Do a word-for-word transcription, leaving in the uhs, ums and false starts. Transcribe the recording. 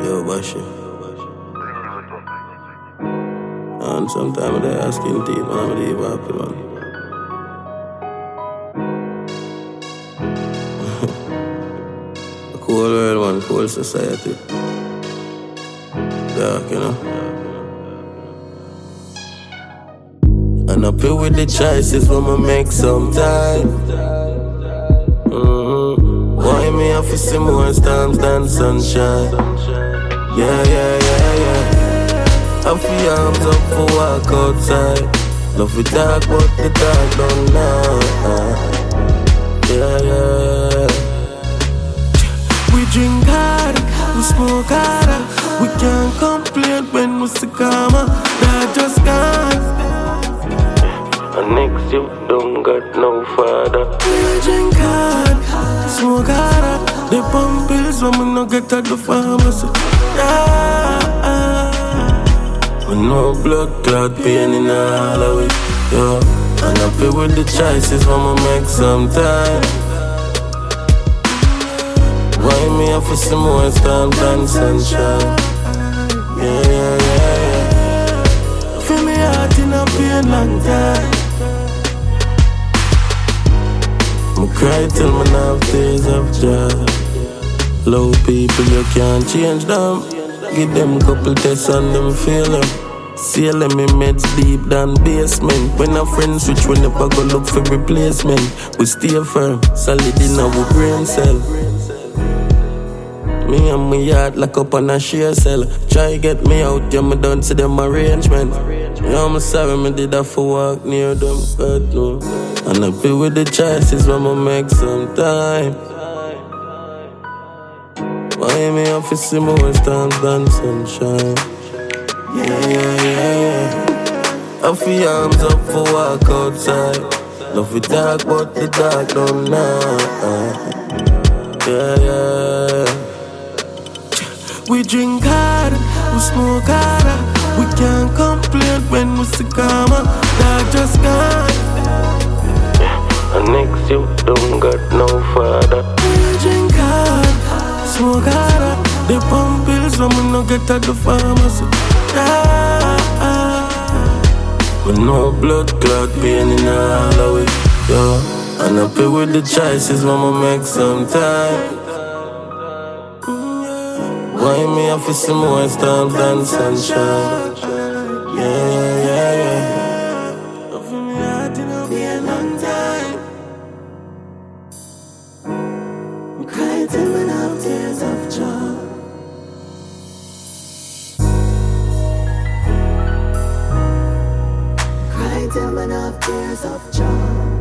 Yo, Bashi. And sometimes they asking team, man, I'm leave happy, man. A cool world, man, cool society. Dark, you know. And happy with the choices when I make some time. Mm-hmm. Why me have to see more storms than sunshine? Yeah, yeah, yeah, yeah. I feel arms up for walk outside. Love we talk, but the talk don't know. Yeah, yeah. We drink hard, we smoke harder. We can't complain when we see karma. That just can't. And next you don't got no father. We drink hard, smoke harder. They pump pills when we no get at the pharmacy. Yeah. With no blood clot pain in all of it, yo. And happy with the choices when we make some time. Why me have to see more storms than sunshine? Yeah, yeah, yeah, yeah. Feel me heart in a pain long time. I cry till me have tears of joy. Low people, you can't change them. Give them couple tests and them feel them. See them in meds deep down basement. When our friends switch, we never go look for replacement. We stay firm, solid in our brain cell. Me and my yard lock up on a share cell. Try get me out, yeah, me done see them arrangement. Yeah, I'm sorry, me did that for walk near them, God no. And I feel with the choices when I make some time. Why me have to see more storms than sunshine? Yeah, yeah, yeah, yeah. I feel arms up for walk outside. Love we talk, but the dark don't know. Yeah, yeah. We drink hard, we smoke harder. We can't complain when we see karma. That just can't. And next you don't got no father. We drink hard, smoke harder. They pump pills when we no get at the pharmacy. Yeah. With no blood clot pain in all of it, yo. And happy with the choices when we make some time. Why me have to see more storms than sunshine? Yeah, yeah, yeah, yeah. I feel me heart in a pain long time. I cry till me have tears of joy. Cry till me have tears of joy.